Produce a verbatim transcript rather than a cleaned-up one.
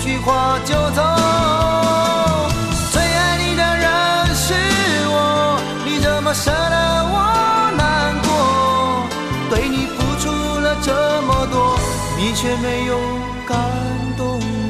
句话就走。最爱你的人是我，你怎么舍得我难过？对你付出了这么多，你却没有感动